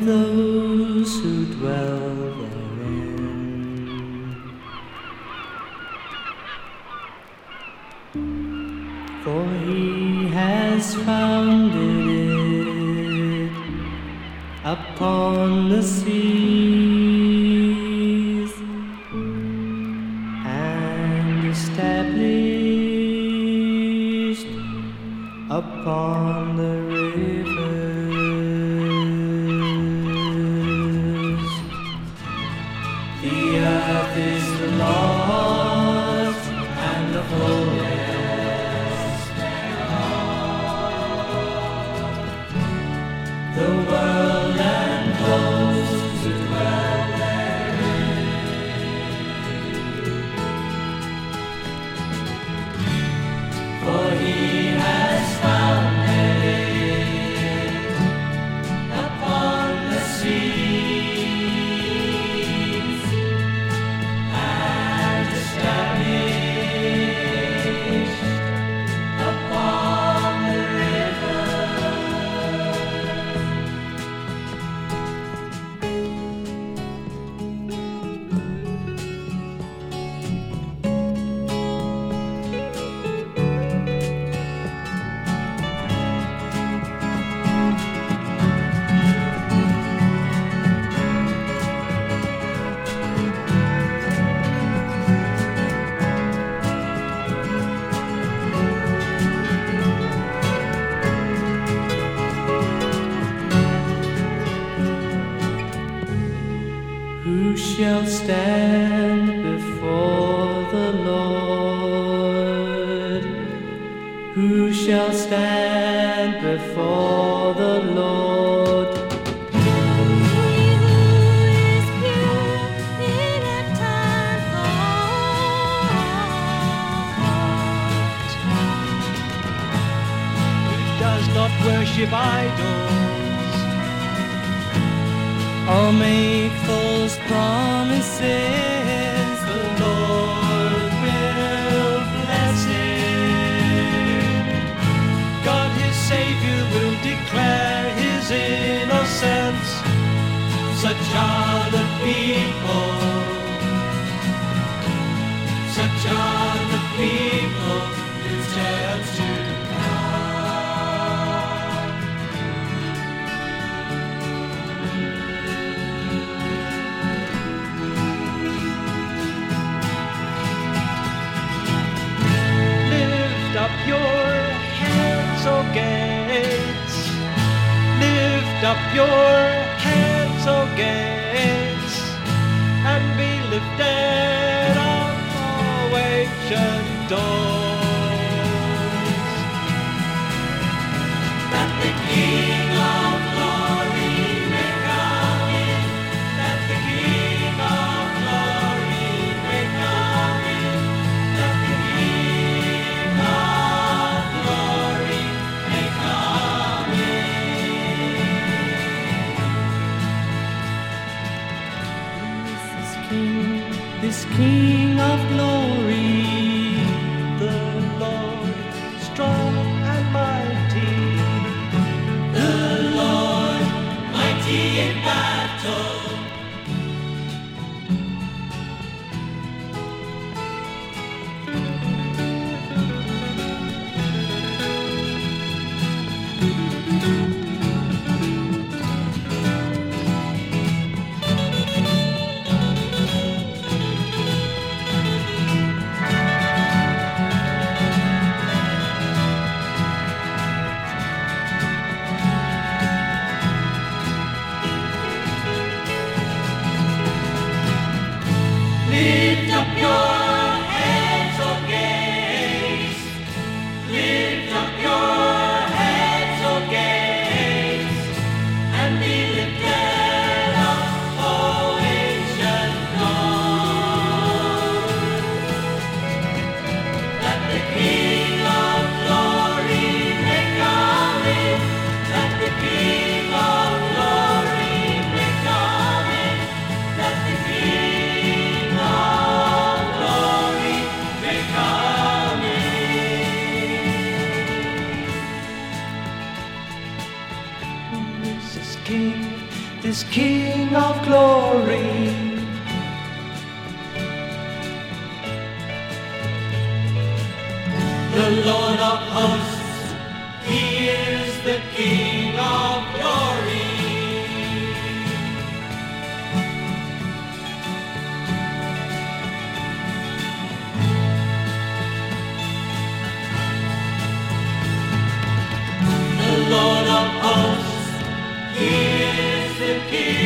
those who dwell therein. For he has founded it upon the seas and established upon the rivers. The earth is the Lord's and the fullness thereof, the world and those who dwell therein. For he has founded it upon the seas and established upon the Who shall stand before the Lord? Who shall stand before the Lord? He who is pure in a time thought, who does not worship idols, Or make false promises. the Lord will bless him. God his Savior will declare his innocence. Such are the people, such are the people who turn to God. Lift up your heads, O gates. Lift up your heads, O gates, and be lifted up, O ancient doors. That the King of glory may come in. That the King of glory may come in. That the King of glory may come in. This King of glory, The Lord strong and mighty, the Lord mighty in battle. Lift up your heads, O gates. Lift up your heads, O gates, and be lifted up, O ancient doors. That the King of glory may come in. That the King of glory may come in. That the King of glory may come in. This is King of glory. The Lord of hosts, He is the King of glory. The Lord of hosts, He is the King